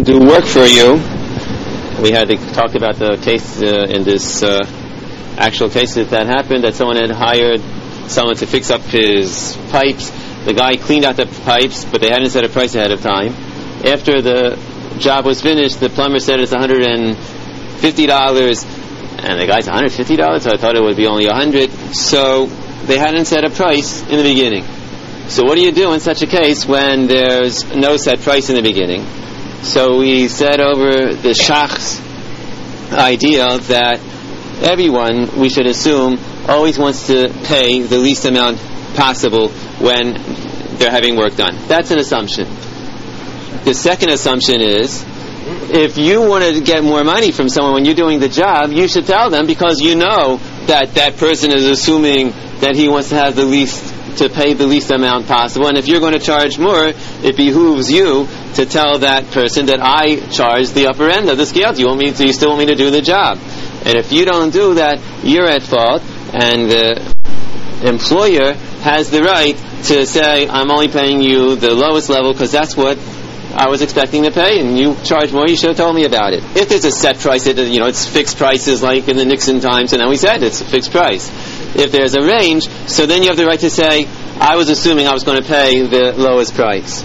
do work for you. We had talked about the case in this actual case that happened, that someone had hired someone to fix up his pipes. The guy cleaned out the pipes, but they hadn't set a price ahead of time. After the job was finished, the plumber said it's $150, and the guy said $150, so I thought it would be only $100. So they hadn't set a price in the beginning. So what do you do in such a case when there's no set price in the beginning? So we said over the Shach's idea that everyone, we should assume, always wants to pay the least amount possible when they're having work done. That's an assumption. The second assumption is, if you want to get more money from someone when you're doing the job, you should tell them, because you know that that person is assuming that he wants to have to pay the least amount possible, and if you're going to charge more, it behooves you to tell that person that I charge the upper end of the scale. Do you still want me to do the job? And if you don't do that, you're at fault, and the employer has the right to say, I'm only paying you the lowest level because that's what I was expecting to pay, and you charge more, you should have told me about it. If there's a set price, it's fixed prices like in the Nixon times, and then we said it's a fixed price. If there's a range, so then you have the right to say, I was assuming I was going to pay the lowest price.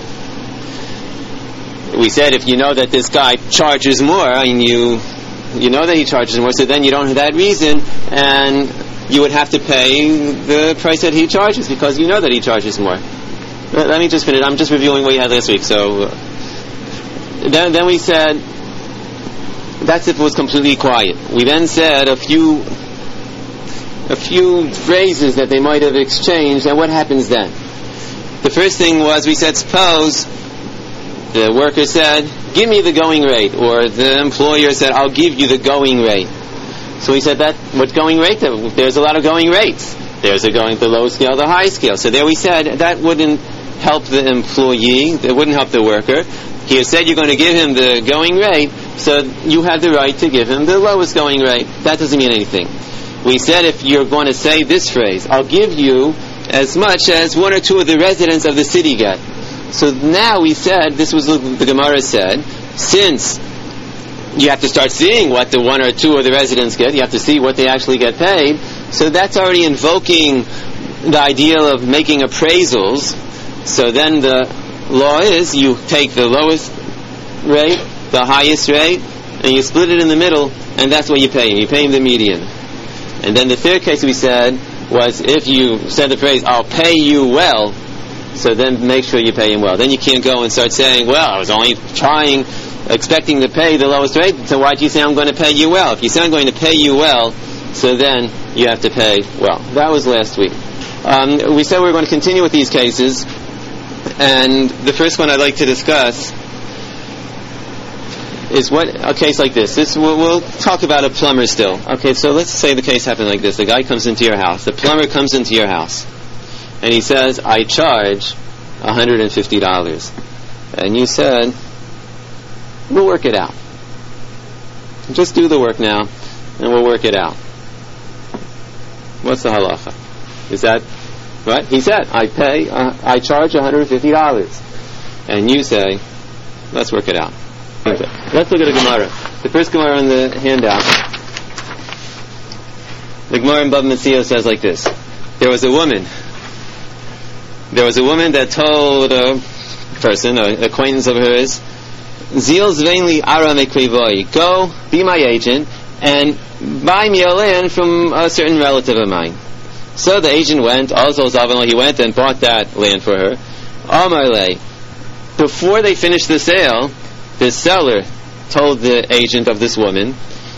We said if you know that this guy charges more, and you know that he charges more, so then you don't have that reason, and you would have to pay the price that he charges, because you know that he charges more. Let me just finish. I'm just reviewing what you had last week. So then we said, that's if it was completely quiet. We then said a few phrases that they might have exchanged, and what happens then? The first thing was, we said, suppose the worker said, give me the going rate, or the employer said, I'll give you the going rate. So we said, that what going rate? There's a lot of going rates. There's the low scale, the high scale. So there we said, that wouldn't help the employee, it wouldn't help the worker. He said you're going to give him the going rate, so you have the right to give him the lowest going rate. That doesn't mean anything. We said if you're going to say this phrase, I'll give you as much as one or two of the residents of the city get. So now we said, this was what the Gemara said, since you have to start seeing what the one or two of the residents get, you have to see what they actually get paid, so that's already invoking the idea of making appraisals. So then the law is, you take the lowest rate, the highest rate, and you split it in the middle, and that's what you pay him. You pay him the median. And then the third case we said was, if you said the phrase, I'll pay you well, so then make sure you pay him well. Then you can't go and start saying, well, I was only expecting to pay the lowest rate, so why do you say I'm going to pay you well? If you say I'm going to pay you well, so then you have to pay well. That was last week. We said we were going to continue with these cases, and the first one I'd like to discuss is a case like this. We'll talk about a plumber still. Okay, so let's say the case happened like this. The guy comes into your house. The plumber comes into your house, and he says, I charge $150. And you said, we'll work it out. Just do the work now, and we'll work it out. What's the halacha? Is that what? He said, I charge $150. And you say, let's work it out. Okay. Let's look at a Gemara. The first Gemara on the handout. The Gemara in Bava Metzia says like this. There was a woman that told a person, an acquaintance of hers, Zil Zveinli Ara Mekrivoi, go, be my agent, and buy me a land from a certain relative of mine. So the agent went, he went and bought that land for her. Amarle, before they finished the sale, the seller told the agent of this woman,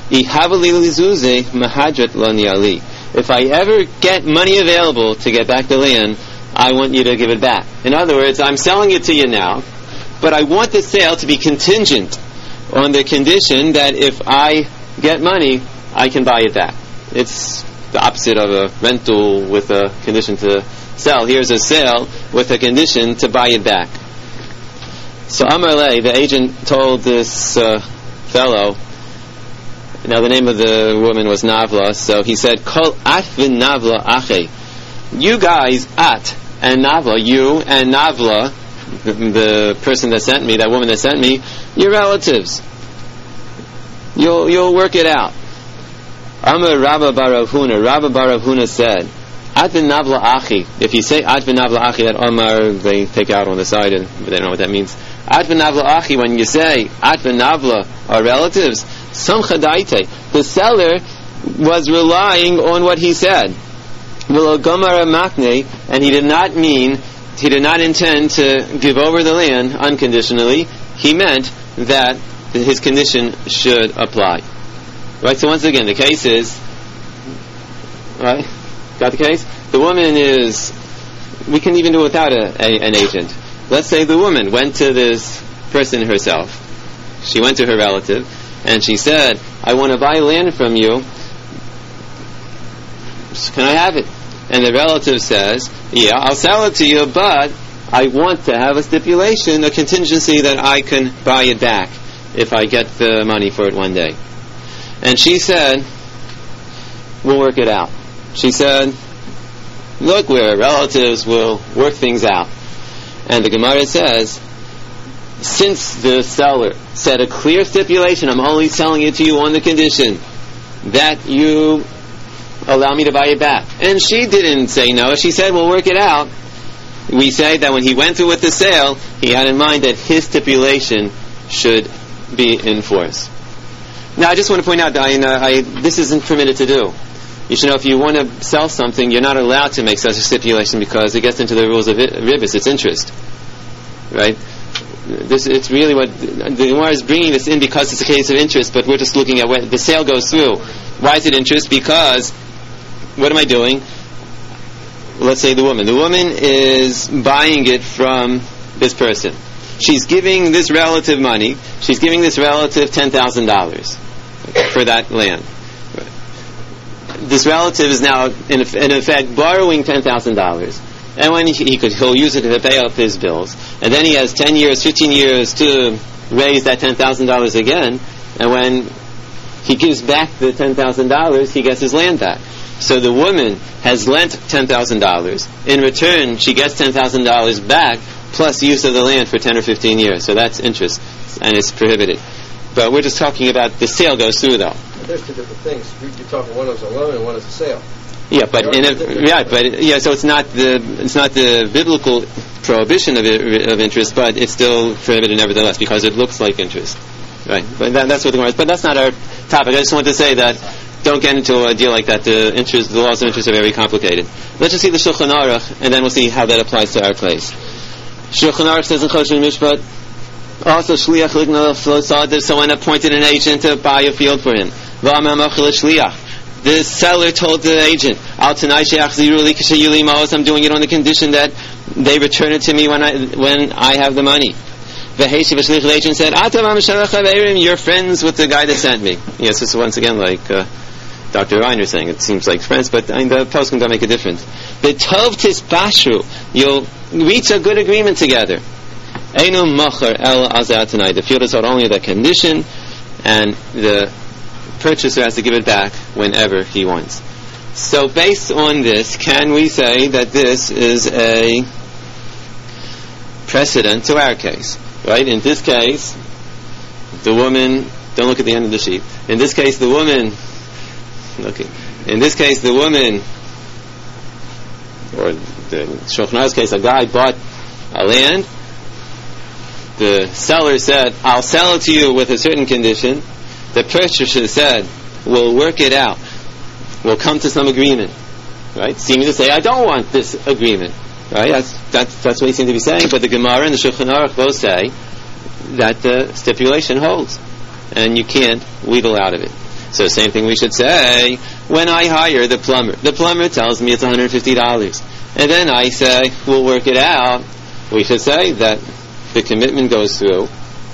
if I ever get money available to get back the land, I want you to give it back. In other words, I'm selling it to you now, but I want the sale to be contingent on the condition that if I get money, I can buy it back. It's the opposite of a rental with a condition to sell. Here's a sale with a condition to buy it back. So Amarle, the agent, told this fellow, now the name of the woman was Navla, so he said, Kol at v'Navla Navla ache. You guys, At and Navla, you and Navla, the person that sent me, that woman that sent me, your relatives. You'll work it out. Amar Rabba bar Rav Huna. Rabba bar Rav Huna said, Ad v'navla achi. If you say Ad v'navla achi, that Amar they take out on the side, and they don't know what that means. Ad v'navla achi, when you say Ad v'navla are relatives, samcha daite. The seller was relying on what he said. V'lo gomara makne, and he did not intend to give over the land unconditionally. He meant that his condition should apply. Right, so once again, the case is, right, got the case? The woman is, we can even do it without an agent. Let's say the woman went to this person herself. She went to her relative, and she said, I want to buy land from you. Can I have it? And the relative says, yeah, I'll sell it to you, but I want to have a stipulation, a contingency that I can buy it back if I get the money for it one day. And she said, we'll work it out. She said, look, we're relatives, we'll work things out. And the Gemara says, since the seller said a clear stipulation, I'm only selling it to you on the condition that you allow me to buy it back. And she didn't say no. She said, we'll work it out. We say that when he went through with the sale, he had in mind that his stipulation should be in force. Now, I just want to point out that this isn't permitted to do. You should know, if you want to sell something, you're not allowed to make such a stipulation because it gets into the rules of ribis, it's interest. Right? It's really what the Gemara is bringing this in, because it's a case of interest, but we're just looking at when the sale goes through. Why is it interest? Because, what am I doing? Let's say the woman is buying it from this person. She's giving this relative money. She's giving this relative $10,000 for that land. This relative is now, in effect, borrowing $10,000. And when he'll use it to pay up his bills. And then he has 10 years, 15 years to raise that $10,000 again. And when he gives back the $10,000, he gets his land back. So the woman has lent $10,000. In return, she gets $10,000 back, plus use of the land for 10 or 15 years. So that's interest, and it's prohibited. But we're just talking about the sale goes through, though. There's two different things. You're talking one is a loan and one is a sale. Yeah, but so it's not the biblical prohibition of interest, but it's still prohibited nevertheless because it looks like interest, right? But that's what the Gemara is. But that's not our topic. I just want to say that don't get into a deal like that. The laws of interest are very complicated. Let's just see the Shulchan Aruch, and then we'll see how that applies to our place. Shulchan Aruch says in Choshen Mishpat, also shliach ligna, someone appointed an agent to buy a field for him. The seller told the agent, I'm doing it on the condition that they return it to me when I have the money. The agent said, you're friends with the guy that sent me. Yes, this is once again like Dr. Reiner saying, it seems like friends, but the poskim don't make a difference. The tov tisbashru, you'll reach a good agreement together. Einu mocher el azat, the field is sold only at that condition, and the purchaser has to give it back whenever he wants. So based on this, can we say that this is a precedent to our case? Right? In this case, the woman, don't look at the end of the sheet. In this case, the woman, or the Shulchan Aruch's case, a guy bought a land. The seller said, I'll sell it to you with a certain condition. The purchaser said, we'll work it out. We'll come to some agreement. Right? Seeming to say, I don't want this agreement. Right? That's what he seemed to be saying. But the Gemara and the Shulchan Aruch both say that the stipulation holds. And you can't wheedle out of it. So the same thing we should say when I hire the plumber tells me it's $150. And then I say, we'll work it out. We should say that the commitment goes through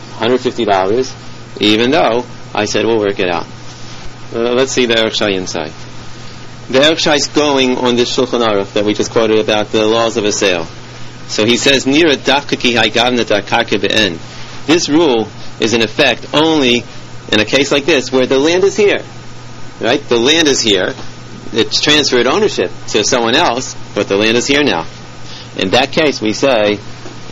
$150, even though I said we'll work it out. Let's see the Erech Shai inside. The Erech Shai is going on this Shulchan Aruch that we just quoted about the laws of a sale. So he says, Nira dafka haigavna darkarke be'en. This rule is in effect only in a case like this where the land is here. Right? The land is here. It's transferred ownership to someone else, but the land is here now. In that case, we say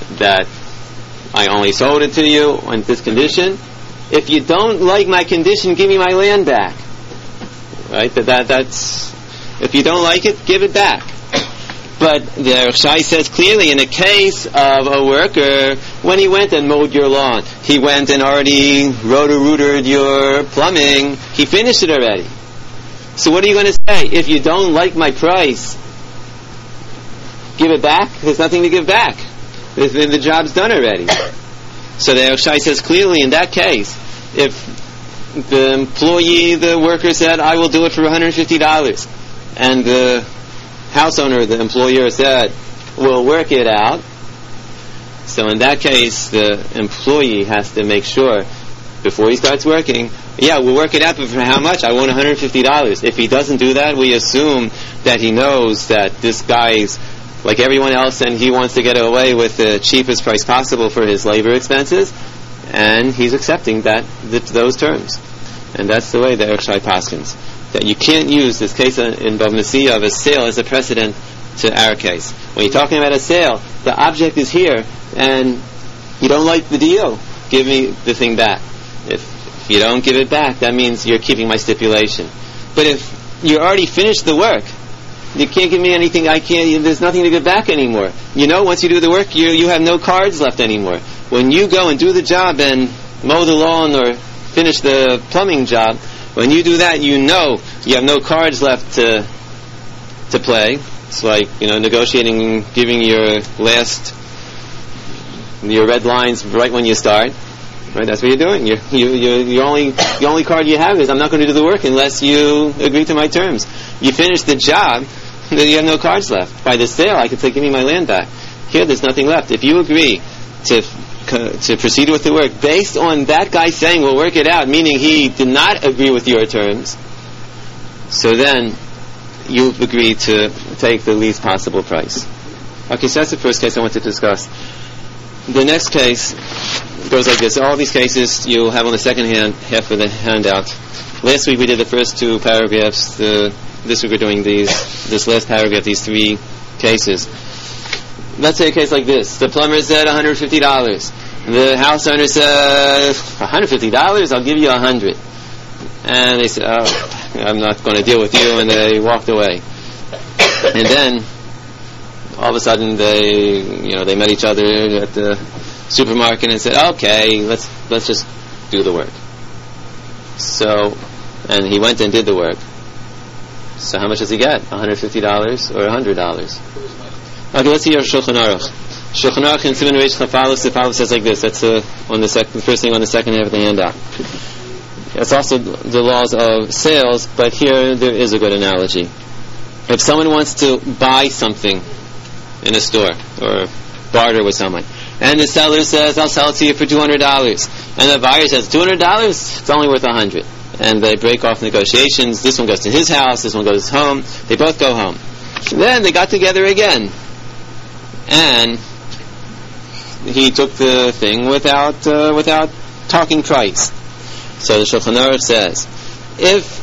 that I only sold it to you on this condition. If you don't like my condition, give me my land back. Right? That's if you don't like it, give it back. But the Rishai says clearly, in a case of a worker, when he went and mowed your lawn, he went and already rotor-rootered your plumbing, he finished it already. So what are you going to say? If you don't like my price, give it back? There's nothing to give back. The job's done already. So the Rishai says clearly, in that case, if the employee, the worker said, I will do it for $150, and the house owner, the employer, said, we'll work it out. So in that case, the employee has to make sure, before he starts working, we'll work it out, but for how much? I want $150. If he doesn't do that, we assume that he knows that this guy's like everyone else and he wants to get away with the cheapest price possible for his labor expenses, and he's accepting those terms. And that's the way the Rishai paskins, that you can't use this case in Bava Metzia of a sale as a precedent to our case. When you're talking about a sale, the object is here, and you don't like the deal, give me the thing back. If you don't give it back, that means you're keeping my stipulation. But if you already finished the work, you can't give me anything, there's nothing to give back anymore. Once you do the work, you have no cards left anymore. When you go and do the job and mow the lawn or finish the plumbing job, when you do that, you have no cards left to play. It's like, negotiating, giving your red lines right when you start. Right? That's what you're doing. The only card you have is, I'm not going to do the work unless you agree to my terms. You finish the job, then you have no cards left. By the sale, I could say, give me my land back. Here, there's nothing left. If you agree to proceed with the work based on that guy saying we'll work it out, meaning he did not agree with your terms, so then you've agreed to take the least possible price. Okay, so that's the first case I want to discuss. The next case goes like this. All these cases you'll have on the second half of the handout. Last week we did the first two paragraphs. This week we're doing this last paragraph, these three cases. Let's say a case like this. The plumber said $150. The house owner said, $150? I'll give you $100. And they said, I'm not going to deal with you, and they walked away. And then all of a sudden they met each other at the supermarket and said, okay, let's just do the work. So, and he went and did the work. So how much does he get? $150 or $100? Okay, let's see your Shulchan Aruch. Shulchan Aruch in Siman Reish Chafalus, the Pavlos says like this. That's the first thing on the second half of the handout. It's also the laws of sales, but here there is a good analogy. If someone wants to buy something in a store or barter with someone, and the seller says, I'll sell it to you for $200, and the buyer says, $200? It's only worth $100. And they break off negotiations. This one goes to his house, this one goes home. They both go home. Then they got together again, and he took the thing without talking price. So the Shulchan Aruch says, if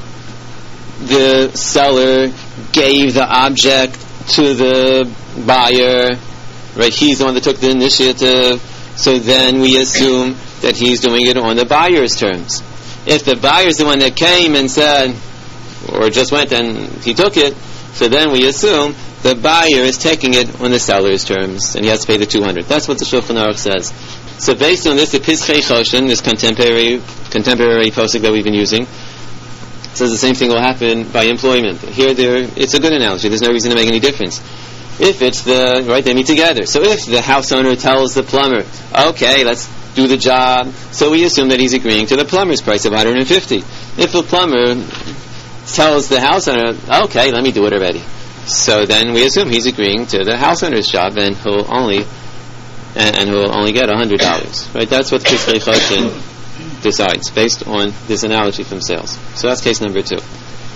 the seller gave the object to the buyer, right, he's the one that took the initiative, so then we assume that he's doing it on the buyer's terms. If the buyer's the one that came and said, or just went and he took it, so then we assume the buyer is taking it on the seller's terms, and he has to pay the $200. That's what the Shulchan Aruch says. So based on this, the Pischei Choshen, this contemporary posuk that we've been using, says the same thing will happen by employment. Here, it's a good analogy. There's no reason to make any difference. If it's they meet together. So if the house owner tells the plumber, okay, let's do the job, so we assume that he's agreeing to the plumber's price of $150. If the plumber tells the house owner, okay, let me do it already, so then we assume he's agreeing to the house owner's job, and he'll only get $100. Right? That's what the Pischei Choshen decides based on this analogy from sales. So that's case number 2.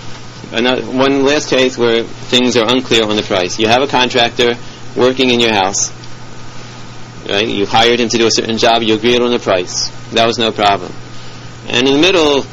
One last case where things are unclear on the price. You have a contractor working in your house. Right? You hired him to do a certain job. You agreed on the price. That was no problem. And in the middle,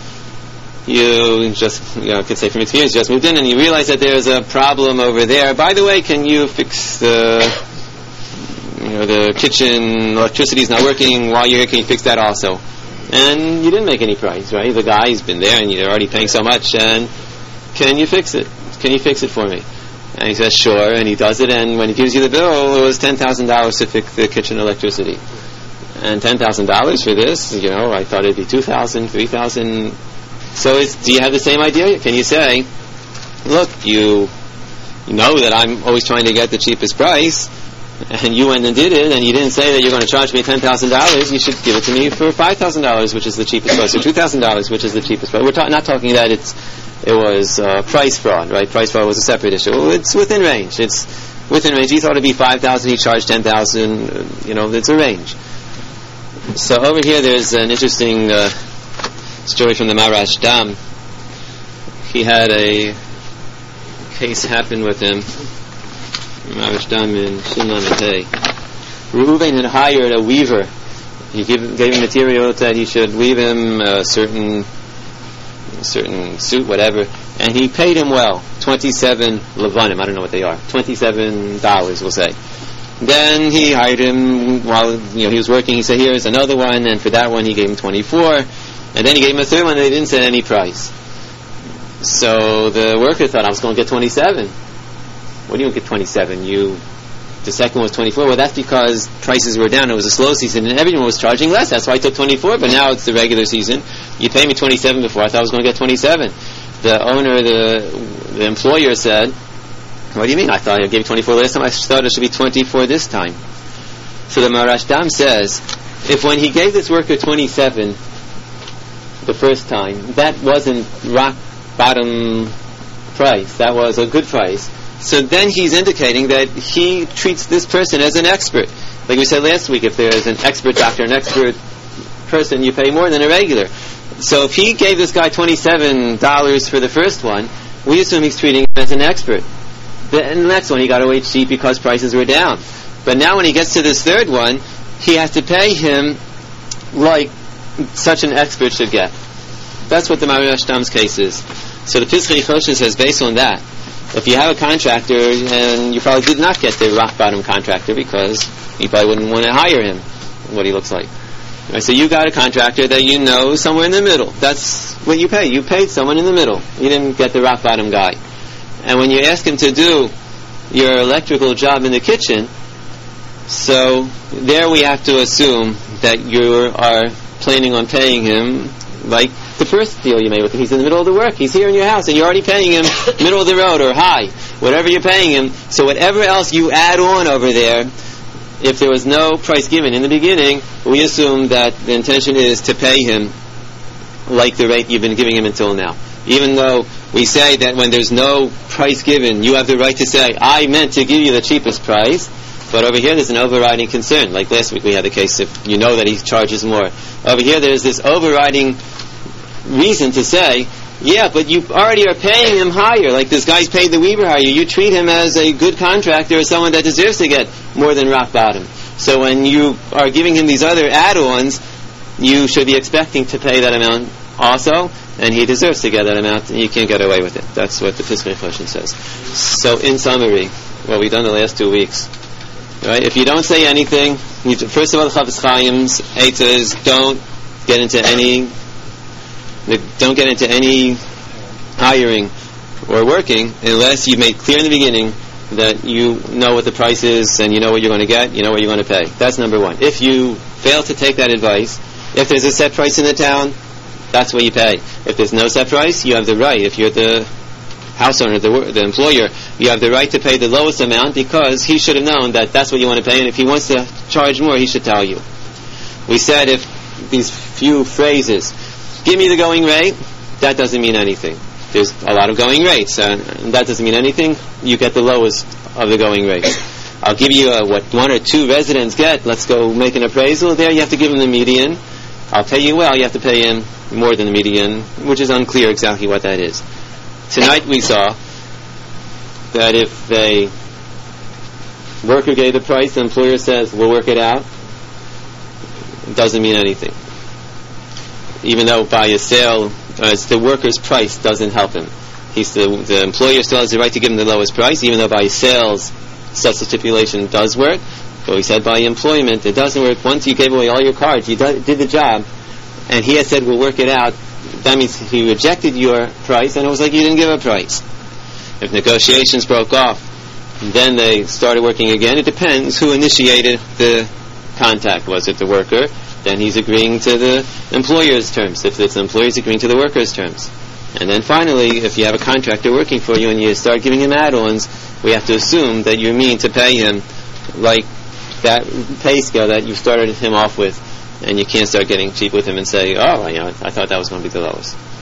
you just, could say from experience, you just moved in and you realize that there's a problem over there. By the way, can you fix the the kitchen electricity is not working while you're here. Can you fix that also? And you didn't make any price, right? The guy's been there and you're already paying so much, and can you fix it? Can you fix it for me? And he says, sure, and he does it, and when he gives you the bill, it was $10,000 to fix the kitchen electricity. And $10,000 for this, I thought it'd be $2,000, $3,000. So do you have the same idea? Can you say, look, you know that I'm always trying to get the cheapest price, and you went and did it, and you didn't say that you're going to charge me $10,000, you should give it to me for $5,000, which is the cheapest price, or $2,000, which is the cheapest price. We're not talking that it was price fraud, right? Price fraud was a separate issue. It's within range. It's within range. He thought it'd be $5,000, he charged $10,000, it's a range. So over here there's an interesting story from the Marash Dam. He had a case happen with him. Marash Dam in Shimon Matei. Reuven had hired a weaver. He gave him material that he should weave him a certain suit, whatever, and he paid him well, 27 levanim, I don't know what they are, $27, we'll say. Then he hired him while he was working. He said, here's another one, and for that one he gave him 24, and then he gave him a third one, and they didn't set any price. So the worker thought, I was going to get 27. What do you get 27? The second was 24. Well, that's because prices were down. It was a slow season, and everyone was charging less. That's why I took 24. But now it's the regular season. You paid me 27 before. I thought I was going to get 27. The owner, the employer said, "What do you mean? I thought I gave you 24 last time. I thought it should be 24 this time." So the Marash Dam says, if when he gave this worker 27 the first time, that wasn't rock bottom price. That was a good price. So then he's indicating that he treats this person as an expert. Like we said last week, if there's an expert doctor, an expert person, you pay more than a regular. So if he gave this guy $27 for the first one, we assume he's treating him as an expert. And the next one, he got away cheap because prices were down. But now when he gets to this third one, he has to pay him like such an expert should get. That's what the Marash Dam's case is. So the Pischei Choshen says, based on that, if you have a contractor, and you probably did not get the rock bottom contractor because you probably wouldn't want to hire him, what he looks like. Right, so you got a contractor that you know somewhere in the middle. That's what you pay. You paid someone in the middle. You didn't get the rock bottom guy. And when you ask him to do your electrical job in the kitchen, so there we have to assume that you are planning on paying him like the first deal you made with him. He's in the middle of the work. He's here in your house, and you're already paying him middle of the road or high, whatever you're paying him. So whatever else you add on over there, if there was no price given in the beginning, we assume that the intention is to pay him like the rate you've been giving him until now. Even though we say that when there's no price given, you have the right to say, I meant to give you the cheapest price. But over here there's an overriding concern. Like last week we had a case, if you know that he charges more. Over here there's this overriding reason to say, yeah, but you already are paying him higher. Like this guy's paid the weaver higher. You treat him as a good contractor or someone that deserves to get more than rock bottom. So when you are giving him these other add-ons, you should be expecting to pay that amount also, and he deserves to get that amount, and you can't get away with it. That's what the Pischei Choshen says. So in summary, what we've done the last 2 weeks, right? If you don't say anything, first of all, the Chafetz Chaim's eitzah is don't get into any hiring or working unless you've made clear in the beginning that you know what the price is and you know what you're going to get, you know what you're going to pay. That's number one. If you fail to take that advice, if there's a set price in the town, that's what you pay. If there's no set price, you have the right. If you're the house owner, the employer, you have the right to pay the lowest amount because he should have known that that's what you want to pay, and if he wants to charge more, he should tell you. We said if these few phrases, give me the going rate, that doesn't mean anything. There's a lot of going rates, and that doesn't mean anything. You get the lowest of the going rates. I'll give you what 1 or 2 residents get. Let's go make an appraisal. There you have to give them the median. I'll pay you well. You have to pay him more than the median, which is unclear exactly what that is. Tonight we saw that if a worker gave the price, the employer says, we'll work it out, it doesn't mean anything. Even though by a sale, the worker's price doesn't help him. The employer still has the right to give him the lowest price, even though by sales such a stipulation does work. But we said by employment, it doesn't work. Once you gave away all your cards, you did the job, and he had said, we'll work it out, that means he rejected your price, and it was like you didn't give a price. If negotiations broke off, then they started working again. It depends who initiated the contact. Was it the worker? Then he's agreeing to the employer's terms. If it's the employer, he's agreeing to the worker's terms. And then finally, if you have a contractor working for you and you start giving him add-ons, we have to assume that you mean to pay him like that pay scale that you started him off with, and you can't start getting cheap with him and say, oh, I thought that was going to be the lowest.